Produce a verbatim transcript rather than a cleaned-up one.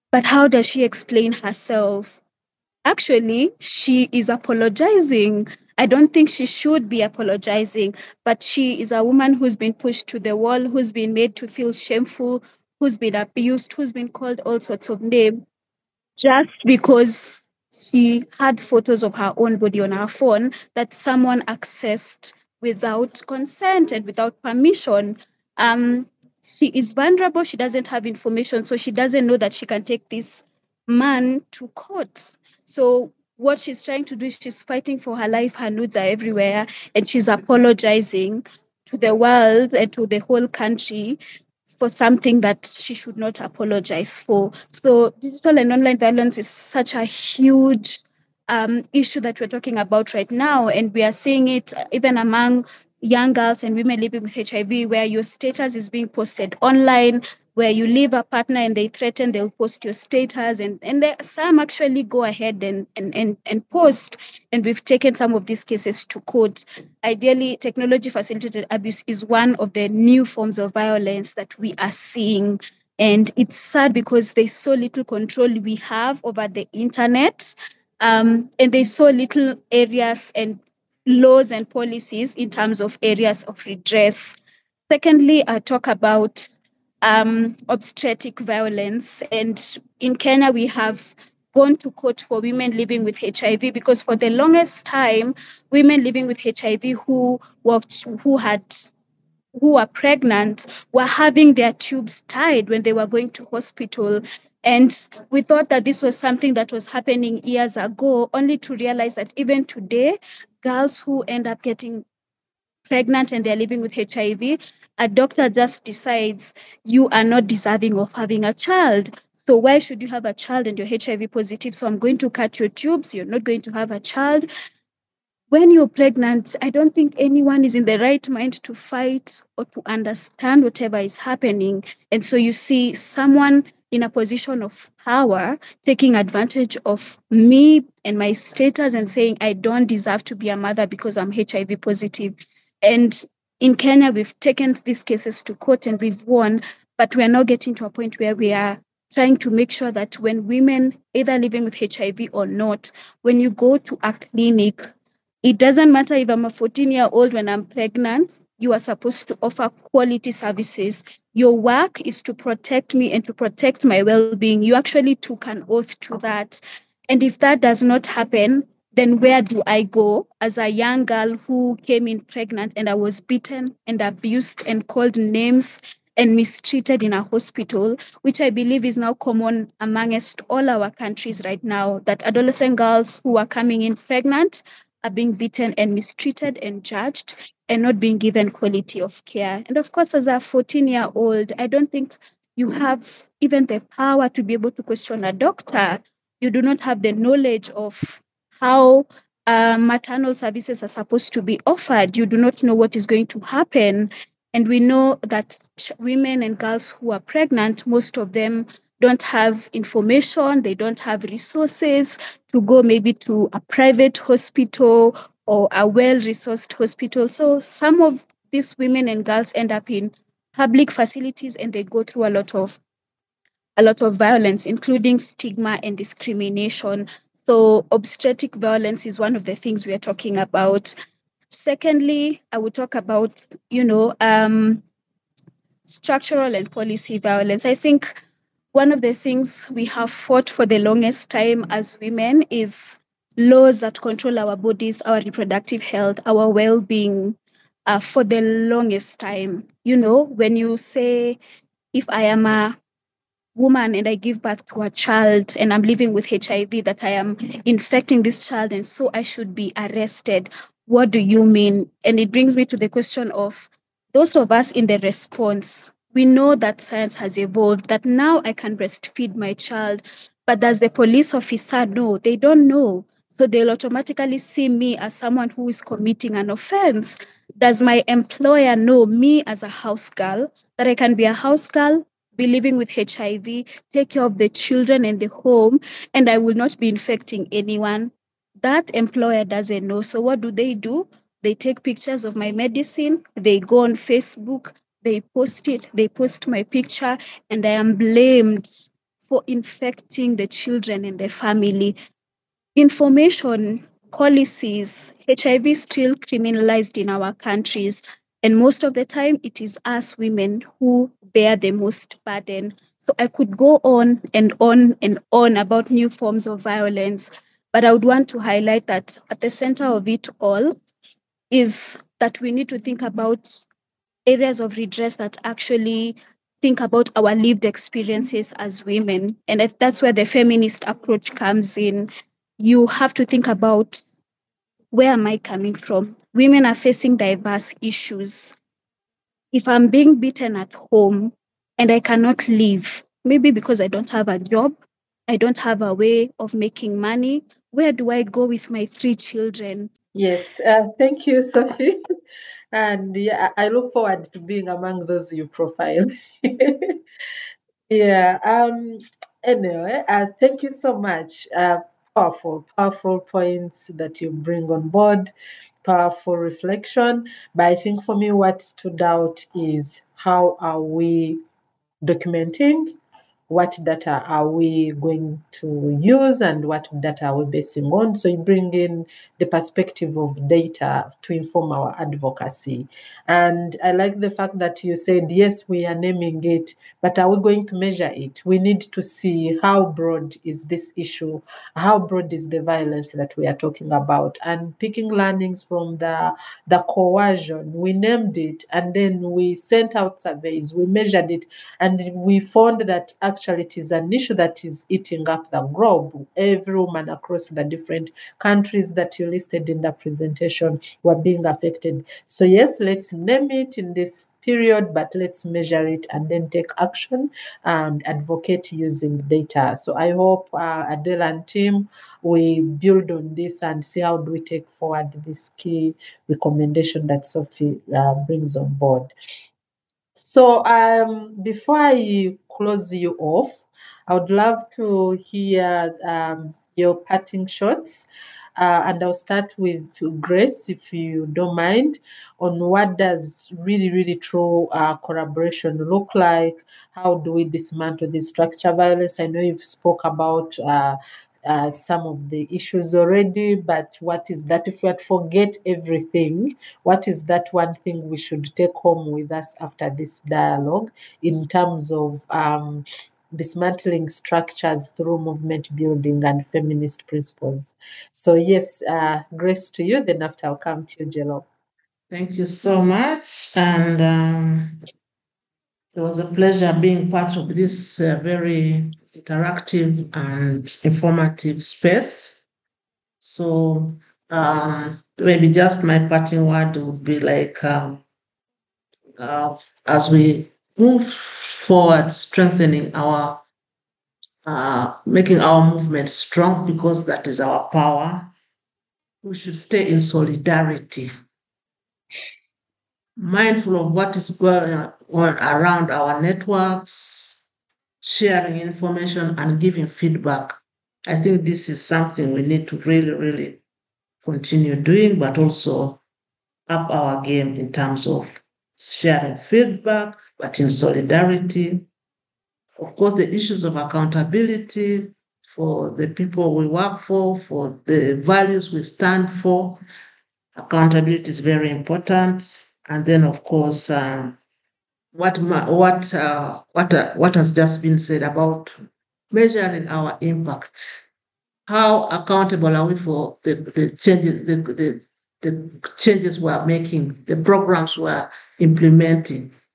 But how does she explain herself? Actually, she is apologizing. I don't think she should be apologizing, but she is a woman who's been pushed to the wall, who's been made to feel shameful, who's been abused, who's been called all sorts of names just because she had photos of her own body on her phone that someone accessed without consent and without permission. Um, she is vulnerable. She doesn't have information, so she doesn't know that she can take this man to court. So what she's trying to do is she's fighting for her life. Her nudes are everywhere, and she's apologizing to the world and to the whole country for something that she should not apologize for. So, digital and online violence is such a huge um, issue that we're talking about right now. And we are seeing it even among young girls and women living with H I V, where your status is being posted online, where you leave a partner and they threaten they'll post your status. And, and there, some actually go ahead and, and, and, and post. And we've taken some of these cases to court. Ideally, technology facilitated abuse is one of the new forms of violence that we are seeing. And it's sad because there's so little control we have over the internet. Um, and there's so little areas and laws and policies in terms of areas of redress. Secondly, I talk about um, obstetric violence. And in Kenya, we have gone to court for women living with H I V because for the longest time, women living with H I V who were, who had who were pregnant were having their tubes tied when they were going to hospital. And we thought that this was something that was happening years ago, only to realize that even today, girls who end up getting pregnant and they're living with H I V, a doctor just decides you are not deserving of having a child. So why should you have a child and you're H I V positive? So I'm going to cut your tubes. You're not going to have a child. When you're pregnant, I don't think anyone is in the right mind to fight or to understand whatever is happening. And so you see someone in a position of power taking advantage of me and my status and saying, I don't deserve to be a mother because I'm H I V positive. And in Kenya, we've taken these cases to court and we've won, but we are now getting to a point where we are trying to make sure that when women, either living with H I V or not, when you go to a clinic, it doesn't matter if I'm a fourteen year old when I'm pregnant, you are supposed to offer quality services. Your work is to protect me and to protect my well being. You actually took an oath to that. And if that does not happen, then where do I go as a young girl who came in pregnant and I was beaten and abused and called names and mistreated in a hospital, which I believe is now common amongst all our countries right now, that adolescent girls who are coming in pregnant are being beaten and mistreated and judged and not being given quality of care. And of course, as a fourteen year old, I don't think you have even the power to be able to question a doctor. You do not have the knowledge of how uh, maternal services are supposed to be offered. You do not know what is going to happen. And we know that ch- women and girls who are pregnant, most of them don't have information, they don't have resources to go maybe to a private hospital or a well resourced hospital. So some of these women and girls end up in public facilities and they go through a lot of a lot of violence, including stigma and discrimination. So obstetric violence is one of the things we are talking about. Secondly, I would talk about, you know, um, structural and policy violence. I think one of the things we have fought for the longest time as women is laws that control our bodies, our reproductive health, our well being uh, for the longest time. You know, when you say, if I am a woman and I give birth to a child and I'm living with H I V, that I am infecting this child and so I should be arrested. What do you mean? And it brings me to the question of those of us in the response. We know that science has evolved, that now I can breastfeed my child, but does the police officer know? They don't know. So they'll automatically see me as someone who is committing an offense. Does my employer know me as a house girl, that I can be a house girl, be living with H I V, take care of the children and the home, and I will not be infecting anyone? That employer doesn't know. So what do they do? They take pictures of my medicine, they go on Facebook, they post it, they post my picture, and I am blamed for infecting the children in the family. Information, policies, H I V is still criminalized in our countries. And most of the time, it is us women who bear the most burden. So I could go on and on and on about new forms of violence, but I would want to highlight that at the center of it all is that we need to think about areas of redress that actually think about our lived experiences as women. And that- that's where the feminist approach comes in. You have to think about, where am I coming from? Women are facing diverse issues. If I'm being beaten at home and I cannot leave, maybe because I don't have a job, I don't have a way of making money, where do I go with my three children? Yes, uh, thank you, Sophie. And yeah, I I look forward to being among those you profiled. Yeah. Um. Anyway, uh, thank you so much. Uh, powerful, powerful points that you bring on board. Powerful reflection. But I think for me, what stood out is how are we documenting, what data are we going to use, and what data are we basing on. So you bring in the perspective of data to inform our advocacy. And I like the fact that you said, yes, we are naming it, but are we going to measure it? We need to see how broad is this issue, how broad is the violence that we are talking about, and picking learnings from the, the coercion. We named it, and then we sent out surveys, we measured it, and we found that actually it is an issue that is eating up the globe. Every woman across the different countries that you listed in the presentation were being affected. So yes, let's name it in this period, but let's measure it and then take action and advocate using data. So I hope uh, Adele and team, we build on this and see how do we take forward this key recommendation that Sophie uh, brings on board. So um, before I close you off, I would love to hear um, your parting shots. Uh, and I'll start with Grace, if you don't mind, on what does really, really true uh, collaboration look like? How do we dismantle this structure violence? I know you've spoke about uh, uh, some of the issues already, but what is that if we had forget everything? What is that one thing we should take home with us after this dialogue in terms of um, dismantling structures through movement building and feminist principles? So yes, uh, Grace to you, then after I'll come to you, Jello. Thank you so much. And um, it was a pleasure being part of this uh, very interactive and informative space. So um, maybe just my parting word would be like, um, uh, as we move forward, strengthening our, uh, making our movement strong, because that is our power, we should stay in solidarity, mindful of what is going on around our networks, sharing information and giving feedback. I think this is something we need to really, really continue doing, but also up our game in terms of sharing feedback, but in solidarity. Of course, the issues of accountability for the people we work for, for the values we stand for. Accountability is very important. And then, of course, um, what ma- what uh, what uh, what has just been said about measuring our impact. How accountable are we for the, the changes the, the, the changes we're making, the programs we're implementing?